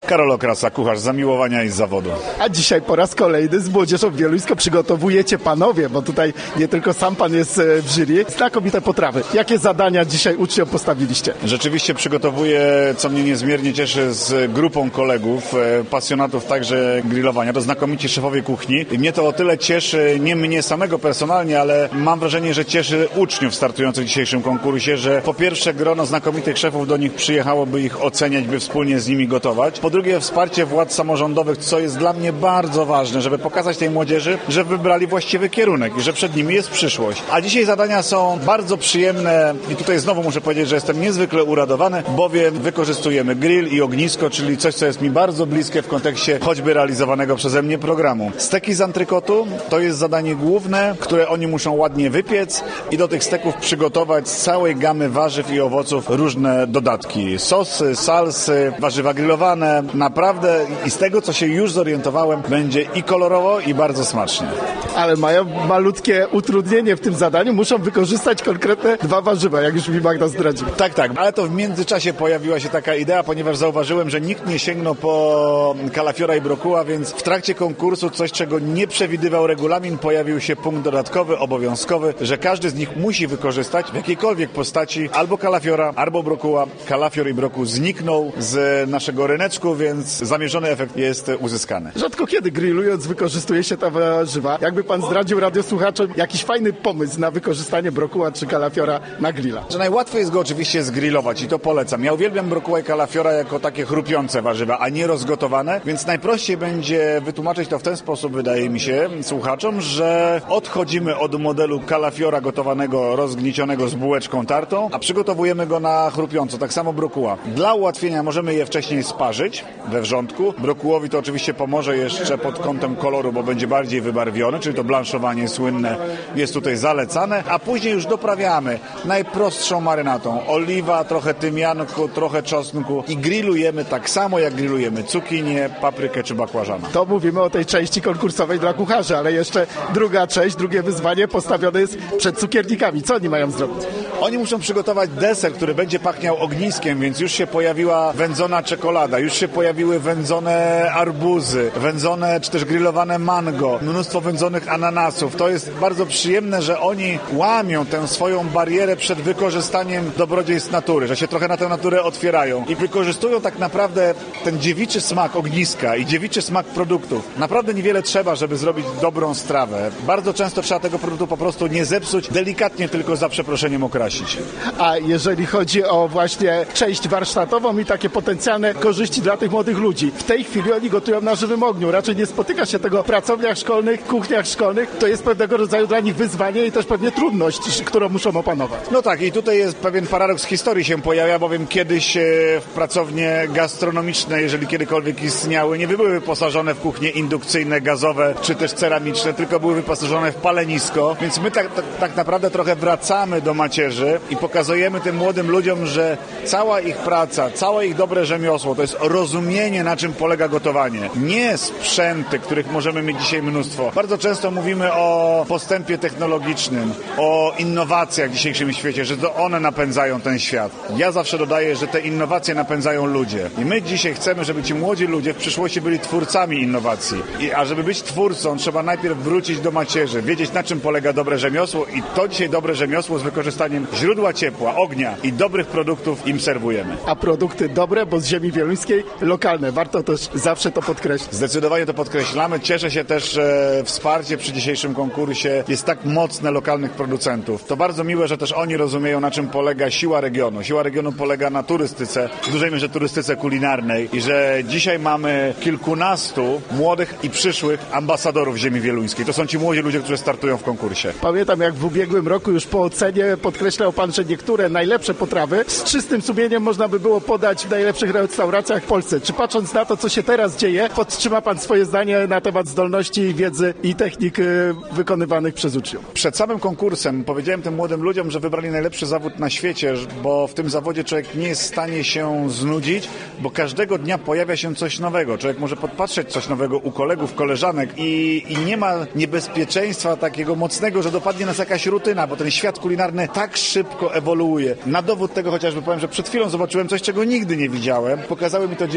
Karol Okrasa, kucharz z zamiłowania i z zawodu. A dzisiaj po raz kolejny z Młodzieżą Wieluńską przygotowujecie panowie, bo tutaj nie tylko sam pan jest w jury. Znakomite potrawy. Jakie zadania dzisiaj uczniom postawiliście? Rzeczywiście przygotowuję, co mnie niezmiernie cieszy, z grupą kolegów, pasjonatów także grillowania. To znakomici szefowie kuchni. I mnie to o tyle cieszy, nie mnie samego personalnie, ale mam wrażenie, że cieszy uczniów startujących w dzisiejszym konkursie, że po pierwsze grono znakomitych szefów do nich przyjechało, by ich oceniać, by wspólnie z nimi gotować. Po drugie wsparcie władz samorządowych, co jest dla mnie bardzo ważne, żeby pokazać tej młodzieży, że wybrali właściwy kierunek i że przed nimi jest przyszłość. A dzisiaj zadania są bardzo przyjemne i tutaj znowu muszę powiedzieć, że jestem niezwykle uradowany, bowiem wykorzystujemy grill i ognisko, czyli coś, co jest mi bardzo bliskie w kontekście choćby realizowanego przeze mnie programu. Steki z antrykotu to jest zadanie główne, które oni muszą ładnie wypiec i do tych steków przygotować z całej gamy warzyw i owoców różne dodatki. Sosy, salsy, warzywa grillowane. Naprawdę i z tego, co się już zorientowałem, będzie i kolorowo, i bardzo smacznie. Ale mają malutkie utrudnienie w tym zadaniu. Muszą wykorzystać konkretne 2 warzywa, jak już mi Magda zdradził. Tak, ale to w międzyczasie pojawiła się taka idea, ponieważ zauważyłem, że nikt nie sięgnął po kalafiora i brokuła, więc w trakcie konkursu coś, czego nie przewidywał regulamin, pojawił się punkt dodatkowy, obowiązkowy, że każdy z nich musi wykorzystać w jakiejkolwiek postaci albo kalafiora, albo brokuła. Kalafior i brokuł zniknął z naszego ryneczku, więc zamierzony efekt jest uzyskany. Rzadko kiedy grillując wykorzystuje się te warzywa. Jakby pan zdradził radiosłuchaczom jakiś fajny pomysł na wykorzystanie brokuła czy kalafiora na grilla? Że najłatwiej jest go oczywiście zgrillować i to polecam. Ja uwielbiam brokuła i kalafiora jako takie chrupiące warzywa, a nie rozgotowane, więc najprościej będzie wytłumaczyć to w ten sposób, wydaje mi się, słuchaczom, że odchodzimy od modelu kalafiora gotowanego, rozgniecionego z bułeczką tartą, a przygotowujemy go na chrupiąco. Tak samo brokuła. Dla ułatwienia możemy je wcześniej sparzyć we wrzątku. Brokułowi to oczywiście pomoże jeszcze pod kątem koloru, bo będzie bardziej wybarwiony, czyli to blanszowanie słynne jest tutaj zalecane, a później już doprawiamy najprostszą marynatą. Oliwa, trochę tymianku, trochę czosnku i grillujemy tak samo, jak grillujemy cukinię, paprykę czy bakłażana. To mówimy o tej części konkursowej dla kucharzy, ale jeszcze druga część, drugie wyzwanie postawione jest przed cukiernikami. Co oni mają zrobić? Oni muszą przygotować deser, który będzie pachniał ogniskiem, więc już się pojawiła wędzona czekolada, już się pojawiły wędzone arbuzy, wędzone czy też grillowane mango, mnóstwo wędzonych ananasów. To jest bardzo przyjemne, że oni łamią tę swoją barierę przed wykorzystaniem dobrodziejstw natury, że się trochę na tę naturę otwierają i wykorzystują tak naprawdę ten dziewiczy smak ogniska i dziewiczy smak produktów. Naprawdę niewiele trzeba, żeby zrobić dobrą strawę. Bardzo często trzeba tego produktu po prostu nie zepsuć, delikatnie tylko za przeproszeniem okrasić. A jeżeli chodzi o właśnie część warsztatową i takie potencjalne korzyści dla tych młodych ludzi, w tej chwili oni gotują na żywym ogniu. Raczej nie spotyka się tego w pracowniach szkolnych, kuchniach szkolnych. To jest pewnego rodzaju dla nich wyzwanie i też pewnie trudność, którą muszą opanować. No tak, i tutaj jest pewien paradoks historii się pojawia, bowiem kiedyś w pracownie gastronomiczne, jeżeli kiedykolwiek istniały, nie były wyposażone w kuchnie indukcyjne, gazowe czy też ceramiczne, tylko były wyposażone w palenisko, więc my tak naprawdę trochę wracamy do macierzy i pokazujemy tym młodym ludziom, że cała ich praca, całe ich dobre rzemiosło to jest rozumienie, na czym polega gotowanie. Nie sprzęty, których możemy mieć dzisiaj mnóstwo. Bardzo często mówimy o postępie technologicznym, o innowacjach w dzisiejszym świecie, że to one napędzają ten świat. Ja zawsze dodaję, że te innowacje napędzają ludzie. I my dzisiaj chcemy, żeby ci młodzi ludzie w przyszłości byli twórcami innowacji. A żeby być twórcą, trzeba najpierw wrócić do macierzy, wiedzieć, na czym polega dobre rzemiosło i to dzisiaj dobre rzemiosło z wykorzystaniem źródła ciepła, ognia i dobrych produktów im serwujemy. A produkty dobre, bo z ziemi wieluńskiej, lokalne. Warto też zawsze to podkreślić. Zdecydowanie to podkreślamy. Cieszę się też, że wsparcie przy dzisiejszym konkursie jest tak mocne lokalnych producentów. To bardzo miłe, że też oni rozumieją, na czym polega siła regionu. Siła regionu polega na turystyce, w dużej mierze turystyce kulinarnej i że dzisiaj mamy kilkunastu młodych i przyszłych ambasadorów ziemi wieluńskiej. To są ci młodzi ludzie, którzy startują w konkursie. Pamiętam, jak w ubiegłym roku już po ocenie podkreślał pan, że niektóre najlepsze potrawy z czystym sumieniem można by było podać w najlepszych restauracjach w Polsce. Czy patrząc na to, co się teraz dzieje, podtrzyma pan swoje zdanie na temat zdolności, wiedzy i technik wykonywanych przez uczniów? Przed samym konkursem powiedziałem tym młodym ludziom, że wybrali najlepszy zawód na świecie, bo w tym zawodzie człowiek nie jest w stanie się znudzić, bo każdego dnia pojawia się coś nowego. Człowiek może podpatrzeć coś nowego u kolegów, koleżanek i nie ma niebezpieczeństwa takiego mocnego, że dopadnie nas jakaś rutyna, bo ten świat kulinarny tak szybko ewoluuje. Na dowód tego chociażby powiem, że przed chwilą zobaczyłem coś, czego nigdy nie widziałem. Pokazały mi to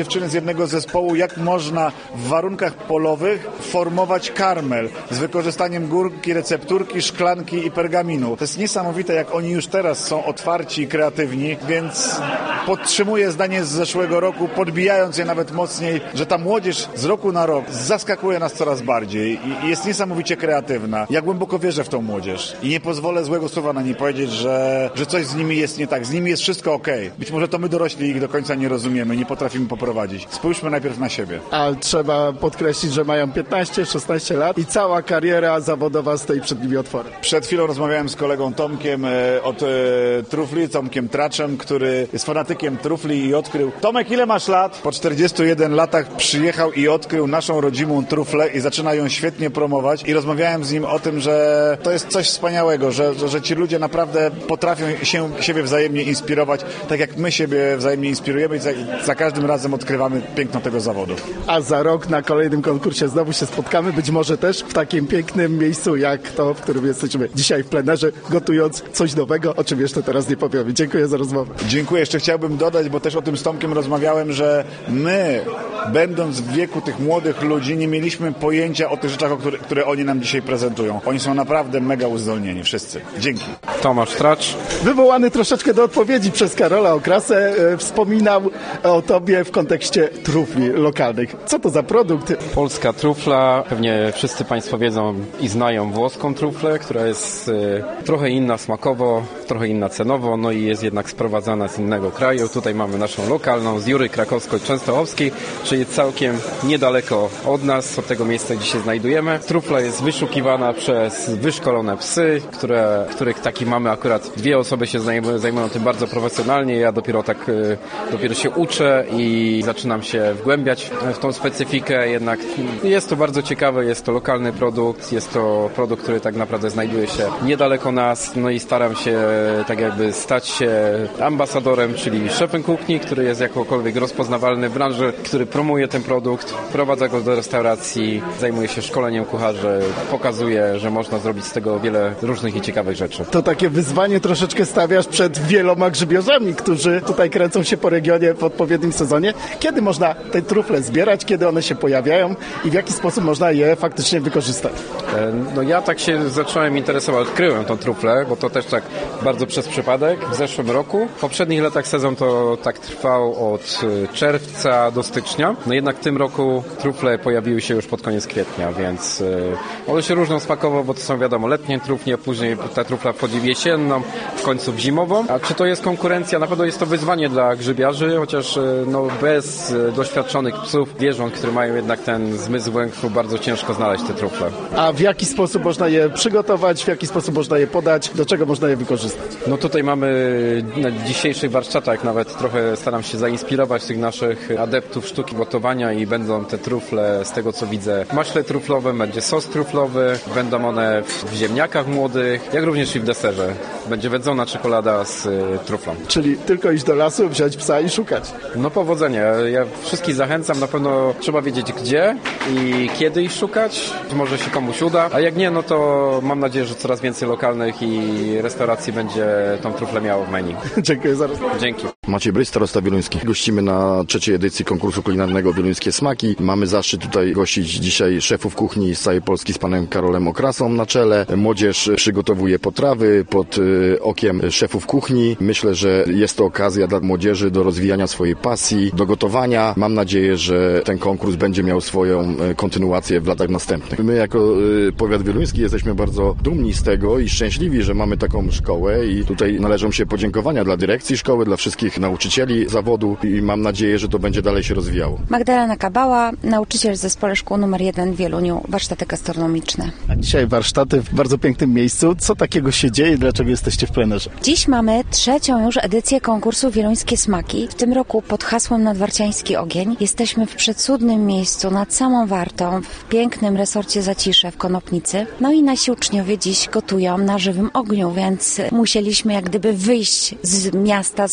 dziewczyny z jednego zespołu, jak można w warunkach polowych formować karmel z wykorzystaniem górki, recepturki, szklanki i pergaminu. To jest niesamowite, jak oni już teraz są otwarci i kreatywni, więc podtrzymuję zdanie z zeszłego roku, podbijając je nawet mocniej, że ta młodzież z roku na rok zaskakuje nas coraz bardziej i jest niesamowicie kreatywna. Ja głęboko wierzę w tą młodzież i nie pozwolę złego słowa na niej powiedzieć, że coś z nimi jest nie tak. Z nimi jest wszystko okej. Być może to my dorośli ich do końca nie rozumiemy, nie potrafimy poprowadzić. Spójrzmy najpierw na siebie. A trzeba podkreślić, że mają 15-16 lat i cała kariera zawodowa stoi przed nimi otworem. Przed chwilą rozmawiałem z kolegą Tomkiem od trufli, Tomkiem Traczem, który jest fanatykiem trufli i odkrył. Tomek, ile masz lat? Po 41 latach przyjechał i odkrył naszą rodzimą truflę i zaczyna ją świetnie promować i rozmawiałem z nim o tym, że to jest coś wspaniałego, że ci ludzie naprawdę potrafią siebie wzajemnie inspirować, tak jak my siebie wzajemnie inspirujemy i za każdym razem odkrywamy piękno tego zawodu. A za rok na kolejnym konkursie znowu się spotkamy, być może też w takim pięknym miejscu jak to, w którym jesteśmy dzisiaj w plenerze, gotując coś nowego, o czym jeszcze teraz nie powiemy. Dziękuję za rozmowę. Dziękuję. Jeszcze chciałbym dodać, bo też o tym z Tomkiem rozmawiałem, że my, będąc w wieku tych młodych ludzi, nie mieliśmy pojęcia o tych rzeczach, które oni nam dzisiaj prezentują. Oni są naprawdę mega uzdolnieni, wszyscy. Dzięki. Tomasz Tracz. Wywołany troszeczkę do odpowiedzi przez Karola Okrasę, wspominał o tobie w kontekście trufli lokalnych. Co to za produkt? Polska trufla. Pewnie wszyscy Państwo wiedzą i znają włoską truflę, która jest trochę inna smakowo, trochę inna cenowo, no i jest jednak sprowadzana z innego kraju. Tutaj mamy naszą lokalną z Jury Krakowsko-Częstochowskiej, czyli całkiem niedaleko od nas, od tego miejsca, gdzie się znajdujemy. Trufla jest wyszukiwana przez wyszkolone psy, których taki mamy akurat 2 osoby się zajmują tym bardzo profesjonalnie. Ja dopiero się uczę i zaczynam się wgłębiać w tą specyfikę, jednak jest to bardzo ciekawe, jest to lokalny produkt, jest to produkt, który tak naprawdę znajduje się niedaleko nas, no i staram się tak jakby stać się ambasadorem, czyli szefem kuchni, który jest jakokolwiek rozpoznawalny w branży, który promuje ten produkt, wprowadza go do restauracji, zajmuje się szkoleniem kucharzy, pokazuje, że można zrobić z tego wiele różnych i ciekawych rzeczy. To takie wyzwanie troszeczkę stawiasz przed wieloma grzybiarzami, którzy tutaj kręcą się po regionie w odpowiednim sezonie. Kiedy można te trufle zbierać, kiedy one się pojawiają i w jaki sposób można je faktycznie wykorzystać? No ja tak się zacząłem interesować, odkryłem tą truflę, bo to też tak bardzo przez przypadek w zeszłym roku. W poprzednich latach sezon to tak trwał od czerwca do stycznia. No jednak w tym roku trufle pojawiły się już pod koniec kwietnia, więc one się różnią smakowo, bo to są wiadomo letnie trufnie, później ta trufla wchodzi w jesienną, w końcu w zimową. A czy to jest konkurencja? Na pewno jest to wyzwanie dla grzybiarzy, chociaż no, bez doświadczonych psów, zwierząt, które mają jednak ten zmysł węchu, bardzo ciężko znaleźć te trufle. A w jaki sposób można je przygotować, w jaki sposób można je podać, do czego można je wykorzystać? No tutaj mamy na dzisiejszych warsztatach nawet trochę staram się zainspirować tych naszych adeptów sztuki gotowania i będą te trufle, z tego co widzę, w maśle truflowym, będzie sos truflowy, będą one w ziemniakach młodych, jak również i w deserze. Będzie wędzona czekolada z truflą. Czyli tylko iść do lasu, wziąć psa i szukać. No powodzenia. Ja wszystkich zachęcam, na pewno trzeba wiedzieć gdzie i kiedy ich szukać. Może się komuś uda, a jak nie, no to mam nadzieję, że coraz więcej lokalnych i restauracji będzie tą truflę miało w menu. Dziękuję za rozmowę. Dzięki. Maciej Bryś, starosta wieluński. Gościmy na 3. edycji konkursu kulinarnego Wieluńskie Smaki. Mamy zaszczyt tutaj gościć dzisiaj szefów kuchni z całej Polski z panem Karolem Okrasą na czele. Młodzież przygotowuje potrawy pod okiem szefów kuchni. Myślę, że jest to okazja dla młodzieży do rozwijania swojej pasji, do gotowania. Mam nadzieję, że ten konkurs będzie miał swoją kontynuację w latach następnych. My jako powiat wieluński jesteśmy bardzo dumni z tego i szczęśliwi, że mamy taką szkołę i tutaj należą się podziękowania dla dyrekcji szkoły, dla wszystkich nauczycieli zawodu i mam nadzieję, że to będzie dalej się rozwijało. Magdalena Kabała, nauczyciel w zespole szkół nr 1 w Wieluniu, warsztaty gastronomiczne. A dzisiaj warsztaty w bardzo pięknym miejscu. Co takiego się dzieje? Dlaczego jesteście w plenerze? Dziś mamy 3. już edycję konkursu Wieluńskie Smaki. W tym roku pod hasłem Nadwarciański Ogień jesteśmy w przecudnym miejscu, nad samą Wartą, w pięknym resorcie Zacisze w Konopnicy. No i nasi uczniowie dziś gotują na żywym ogniu, więc musieliśmy jak gdyby wyjść z miasta, z Wielunia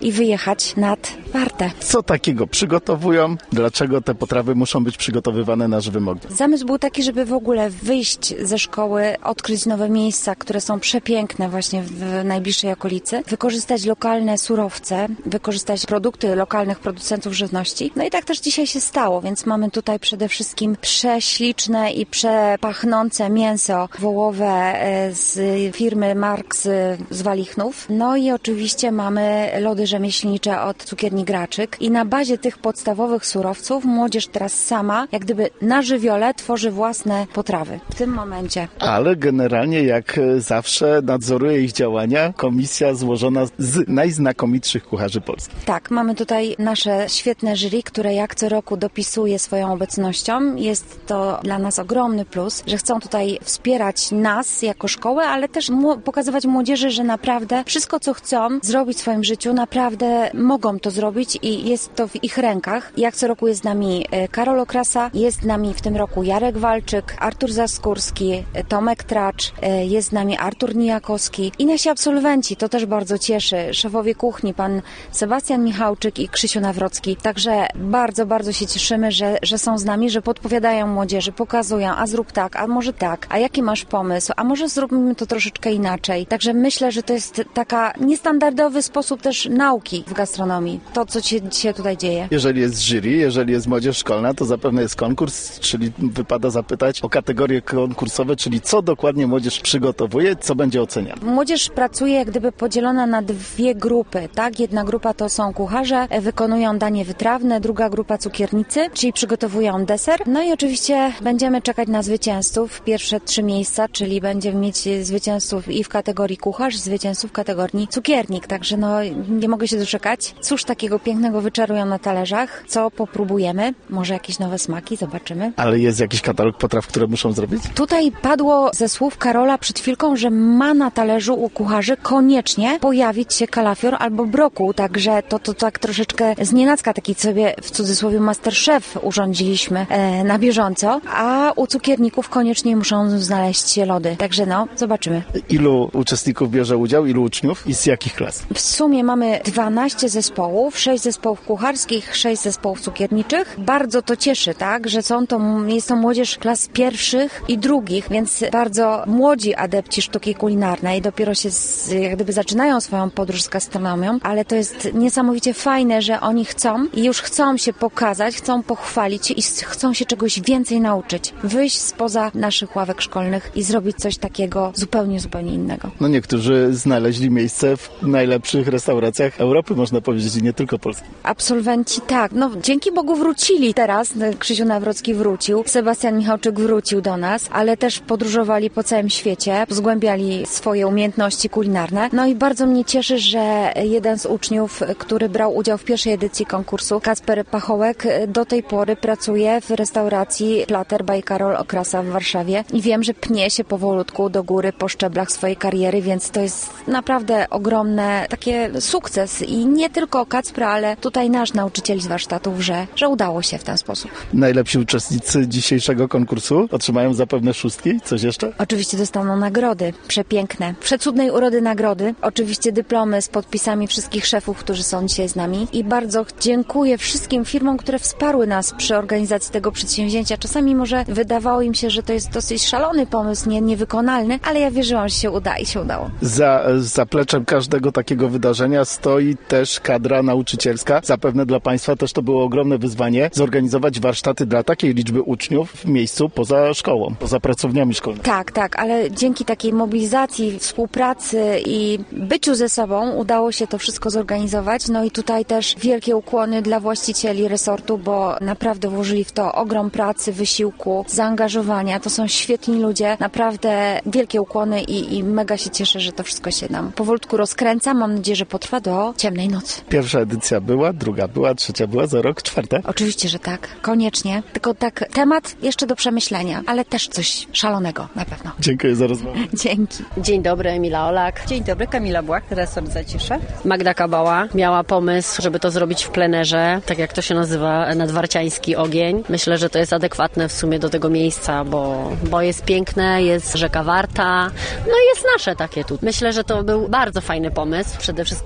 i wyjechać nad Wartę. Co takiego przygotowują? Dlaczego te potrawy muszą być przygotowywane na żywym ogniu? Zamysł był taki, żeby w ogóle wyjść ze szkoły, odkryć nowe miejsca, które są przepiękne właśnie w najbliższej okolicy, wykorzystać lokalne surowce, wykorzystać produkty lokalnych producentów żywności. No i tak też dzisiaj się stało, więc mamy tutaj przede wszystkim prześliczne i przepachnące mięso wołowe z firmy Marks z Walichnów. No i oczywiście mamy lody rzemieślnicze od cukierni Graczyk i na bazie tych podstawowych surowców młodzież teraz sama, jak gdyby na żywiole, tworzy własne potrawy w tym momencie. Ale generalnie jak zawsze nadzoruje ich działania komisja złożona z najznakomitszych kucharzy polskich. Tak, mamy tutaj nasze świetne jury, które jak co roku dopisuje swoją obecnością. Jest to dla nas ogromny plus, że chcą tutaj wspierać nas jako szkołę, ale też pokazywać młodzieży, że naprawdę wszystko, co chcą zrobić w swoim życiu, naprawdę mogą to zrobić i jest to w ich rękach. Jak co roku jest z nami Karol Okrasa, jest z nami w tym roku Jarek Walczyk, Artur Zaskórski, Tomek Tracz, jest z nami Artur Nijakowski i nasi absolwenci, to też bardzo cieszy, szefowie kuchni, pan Sebastian Michałczyk i Krzysiu Nawrocki. Także bardzo, bardzo się cieszymy, że są z nami, że podpowiadają młodzieży, pokazują, a zrób tak, a może tak, a jaki masz pomysł, a może zrobimy to troszeczkę inaczej. Także myślę, że to jest taka niestandardowy sposób też nauki w gastronomii. To, co się dzisiaj tutaj dzieje. Jeżeli jest jury, jeżeli jest młodzież szkolna, to zapewne jest konkurs, czyli wypada zapytać o kategorie konkursowe, czyli co dokładnie młodzież przygotowuje, co będzie oceniane. Młodzież pracuje jak gdyby podzielona na dwie grupy, tak? Jedna grupa to są kucharze, wykonują danie wytrawne, druga grupa cukiernicy, czyli przygotowują deser. No i oczywiście będziemy czekać na zwycięzców. Pierwsze 3 miejsca, czyli będziemy mieć zwycięzców i w kategorii kucharz, zwycięzców w kategorii cukiernik. Także nie mogę się doczekać. Cóż takiego pięknego wyczarują na talerzach, co popróbujemy. Może jakieś nowe smaki, zobaczymy. Ale jest jakiś katalog potraw, które muszą zrobić? Tutaj padło ze słów Karola przed chwilką, że ma na talerzu u kucharzy koniecznie pojawić się kalafior albo brokuł, także to tak troszeczkę znienacka, taki sobie w cudzysłowie masterchef urządziliśmy na bieżąco, a u cukierników koniecznie muszą znaleźć się lody. Także zobaczymy. Ilu uczestników bierze udział, ilu uczniów i z jakich klas? W sumie mamy 12 zespołów, 6 zespołów kucharskich, 6 zespołów cukierniczych. Bardzo to cieszy, tak, że jest to młodzież klas pierwszych i drugich, więc bardzo młodzi adepci sztuki kulinarnej dopiero się jak gdyby zaczynają swoją podróż z gastronomią, ale to jest niesamowicie fajne, że oni chcą i już chcą się pokazać, chcą pochwalić się i chcą się czegoś więcej nauczyć. Wyjść spoza naszych ławek szkolnych i zrobić coś takiego zupełnie innego. Niektórzy znaleźli miejsce w najlepszych restauracjach Europy, można powiedzieć, i nie tylko Polski. Absolwenci tak, dzięki Bogu wrócili teraz. Krzysiu Nawrocki wrócił, Sebastian Michałczyk wrócił do nas, ale też podróżowali po całym świecie, zgłębiali swoje umiejętności kulinarne. No i bardzo mnie cieszy, że jeden z uczniów, który brał udział w pierwszej edycji konkursu, Kacper Pachołek, do tej pory pracuje w restauracji Plater by Karol Okrasa w Warszawie i wiem, że pnie się powolutku do góry po szczeblach swojej kariery, więc to jest naprawdę ogromny taki sukces i nie tylko Kacpra, ale tutaj nasz nauczyciel z warsztatów, że udało się w ten sposób. Najlepsi uczestnicy dzisiejszego konkursu otrzymają zapewne szóstki. Coś jeszcze? Oczywiście dostaną nagrody przepiękne, przecudnej urody nagrody. Oczywiście dyplomy z podpisami wszystkich szefów, którzy są dzisiaj z nami i bardzo dziękuję wszystkim firmom, które wsparły nas przy organizacji tego przedsięwzięcia. Czasami może wydawało im się, że to jest dosyć szalony pomysł, niewykonalny, ale ja wierzyłam, że się uda i się udało. Za zapleczem każdego takiego wydarzenia stoi też kadra nauczycielska. Zapewne dla Państwa też to było ogromne wyzwanie zorganizować warsztaty dla takiej liczby uczniów w miejscu poza szkołą, poza pracowniami szkolnymi. Tak, ale dzięki takiej mobilizacji, współpracy i byciu ze sobą udało się to wszystko zorganizować. No i tutaj też wielkie ukłony dla właścicieli resortu, bo naprawdę włożyli w to ogrom pracy, wysiłku, zaangażowania. To są świetni ludzie, naprawdę wielkie ukłony i mega się cieszę, że to wszystko się nam powolutku rozkręca. Mam nadzieję, że potrwa do ciemnej nocy. Pierwsza edycja była, druga była, trzecia była, za rok, czwarta? Oczywiście, że tak. Koniecznie. Tylko tak temat jeszcze do przemyślenia, ale też coś szalonego na pewno. Dziękuję za rozmowę. Dzięki. Dzień dobry, Emila Olak. Dzień dobry, Kamila Błach, resort Zacisze. Magda Kabała miała pomysł, żeby to zrobić w plenerze, tak jak to się nazywa, nadwarciański ogień. Myślę, że to jest adekwatne w sumie do tego miejsca, bo jest piękne, jest rzeka Warta, no i jest nasze takie tu. Myślę, że to był bardzo fajny pomysł. Przede wszystkim też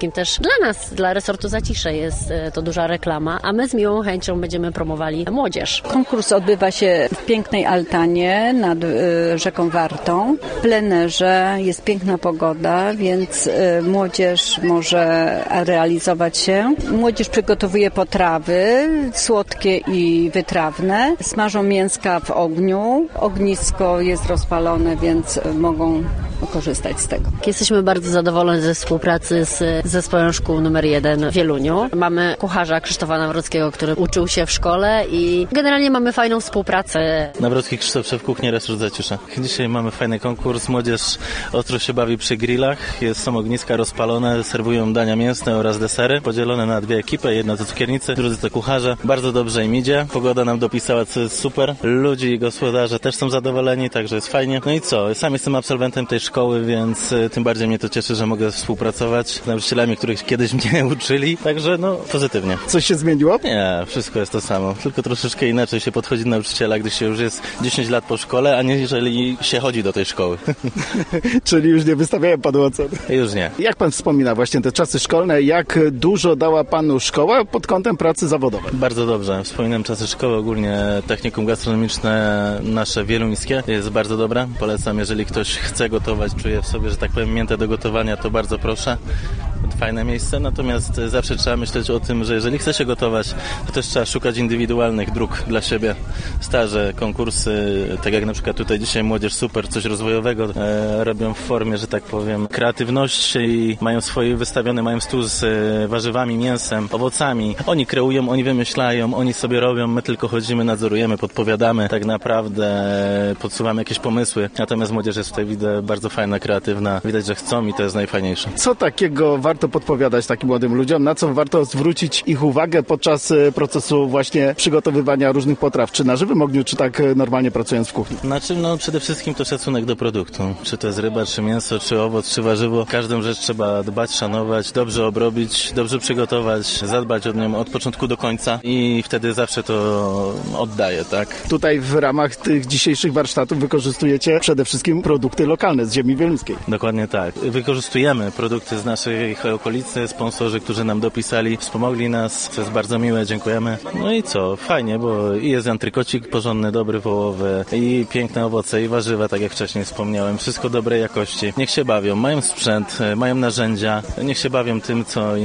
Dla nas, dla resortu Zacisze jest to duża reklama, a my z miłą chęcią będziemy promowali młodzież. Konkurs odbywa się w pięknej altanie nad rzeką Wartą. W plenerze jest piękna pogoda, więc młodzież może realizować się. Młodzież przygotowuje potrawy słodkie i wytrawne. Smażą mięska w ogniu. Ognisko jest rozpalone, więc mogą korzystać z tego. Jesteśmy bardzo zadowoleni ze współpracy z zespołem szkół numer 1 w Wieluniu. Mamy kucharza Krzysztofa Nawrockiego, który uczył się w szkole i generalnie mamy fajną współpracę. Nawrocki Krzysztof, szef kuchni, resort Zacisza. Dzisiaj mamy fajny konkurs. Młodzież ostro się bawi przy grillach. Są ogniska rozpalone, serwują dania mięsne oraz desery. Podzielone na dwie ekipy. Jedna to cukiernicy, drudzy to kucharze. Bardzo dobrze im idzie. Pogoda nam dopisała, co jest super. Ludzi i gospodarze też są zadowoleni, także jest fajnie. No i co? Sam jestem absolwentem tej szkoły, więc tym bardziej mnie to cieszy, że mogę współpracować z nauczycielami, których kiedyś mnie uczyli. Także pozytywnie. Coś się zmieniło? Nie, wszystko jest to samo. Tylko troszeczkę inaczej się podchodzi do nauczyciela, gdy się już jest 10 lat po szkole, a nie jeżeli się chodzi do tej szkoły. Czyli już nie wystawiają panu ocen? Już nie. Jak pan wspomina właśnie te czasy szkolne, jak dużo dała panu szkoła pod kątem pracy zawodowej? Bardzo dobrze. Wspominam czasy szkoły, ogólnie technikum gastronomiczne nasze wieluńskie jest bardzo dobre. Polecam, jeżeli ktoś chce gotować, czuje w sobie, że tak powiem, miętę do gotowania, to bardzo proszę. Fajne miejsce, natomiast zawsze trzeba myśleć o tym, że jeżeli chce się gotować, to też trzeba szukać indywidualnych dróg dla siebie. Staże, konkursy, tak jak na przykład tutaj dzisiaj Młodzież Super, coś rozwojowego robią w formie, że tak powiem, kreatywności, mają swoje wystawione, mają stół z warzywami, mięsem, owocami. Oni kreują, oni wymyślają, oni sobie robią, my tylko chodzimy, nadzorujemy, podpowiadamy, tak naprawdę podsuwamy jakieś pomysły. Natomiast młodzież jest tutaj, widzę, bardzo fajna, kreatywna. Widać, że chcą i to jest najfajniejsze. Co takiego warto podpowiadać takim młodym ludziom? Na co warto zwrócić ich uwagę podczas procesu właśnie przygotowywania różnych potraw? Czy na żywym ogniu, czy tak normalnie pracując w kuchni? Znaczy, przede wszystkim to szacunek do produktu. Czy to jest ryba, czy mięso, czy owoc, czy warzywo. Każdą rzecz trzeba dbać, szanować, dobrze obrobić, dobrze przygotować, zadbać o nią od początku do końca i wtedy zawsze to oddaje, tak? Tutaj w ramach tych dzisiejszych warsztatów wykorzystujecie przede wszystkim produkty lokalne z ziemi wieluńskiej. Dokładnie tak. Wykorzystujemy produkty z naszej okolicy, sponsorzy, którzy nam dopisali, wspomogli nas, co jest bardzo miłe, dziękujemy. No i co? Fajnie, bo i jest antrykocik porządny, dobry, wołowy, i piękne owoce, i warzywa, tak jak wcześniej wspomniałem. Wszystko dobrej jakości. Niech się bawią, mają sprzęt, mają narzędzia, niech się bawią tym,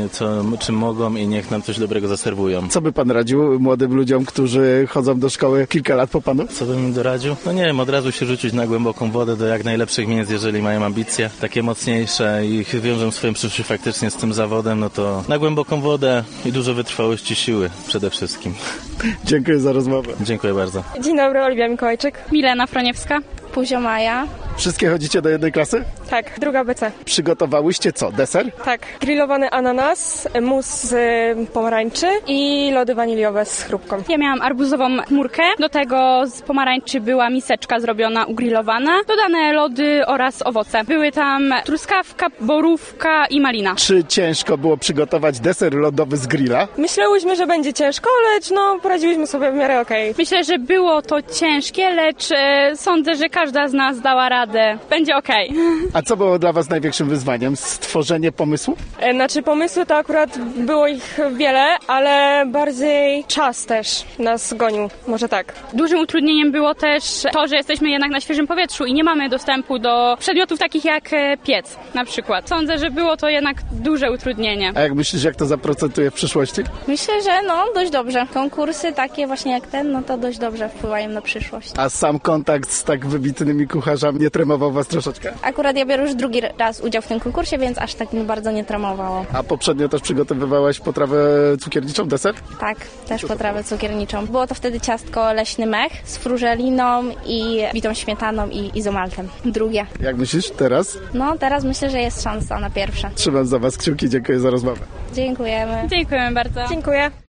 czym mogą i niech nam coś dobrego zaserwują. Co by pan radził młodym ludziom, którzy chodzą do szkoły kilka lat po panu? Co bym im doradził? Nie wiem, od razu się rzucić na głęboką wodę do jak najlepszych miejsc, jeżeli mają ambicje takie mocniejsze i wiążą swoją przyszłość faktycznie z tym zawodem, to na głęboką wodę i dużo wytrwałości, siły przede wszystkim. Dziękuję za rozmowę. Dziękuję bardzo. Dzień dobry, Oliwia Mikołajczyk. Milena Froniewska. Puzio Maja. Wszystkie chodzicie do jednej klasy? Tak, druga BC. Przygotowałyście co? Deser? Tak, grillowany ananas, mus z pomarańczy i lody waniliowe z chrupką. Ja miałam arbuzową chmurkę, do tego z pomarańczy była miseczka zrobiona, ugrillowana, dodane lody oraz owoce. Były tam truskawka, borówka i malina. Czy ciężko było przygotować deser lodowy z grilla? Myślałyśmy, że będzie ciężko, lecz poradziłyśmy sobie w miarę okej. Myślę, że było to ciężkie, lecz sądzę, że każda z nas dała radę. Będzie okej. A co było dla was największym wyzwaniem? Stworzenie pomysłu? Pomysły to akurat było ich wiele, ale bardziej czas też nas gonił, może tak. Dużym utrudnieniem było też to, że jesteśmy jednak na świeżym powietrzu i nie mamy dostępu do przedmiotów takich jak piec na przykład. Sądzę, że było to jednak duże utrudnienie. A jak myślisz, jak to zaprocentuje w przyszłości? Myślę, że dość dobrze. Konkursy takie właśnie jak ten, to dość dobrze wpływają na przyszłość. A sam kontakt z tak wybitnymi kucharzami nie tremował was troszeczkę? Akurat ja biorę już drugi raz udział w tym konkursie, więc aż tak mi bardzo nie tremowało. A poprzednio też przygotowywałaś potrawę cukierniczą, deser? Tak, też potrawę cukierniczą. Było to wtedy ciastko leśny mech z frużeliną i bitą śmietaną i izomaltem. Drugie. Jak myślisz teraz? Teraz myślę, że jest szansa na pierwsze. Trzymam za was kciuki, dziękuję za rozmowę. Dziękujemy. Dziękujemy bardzo. Dziękuję.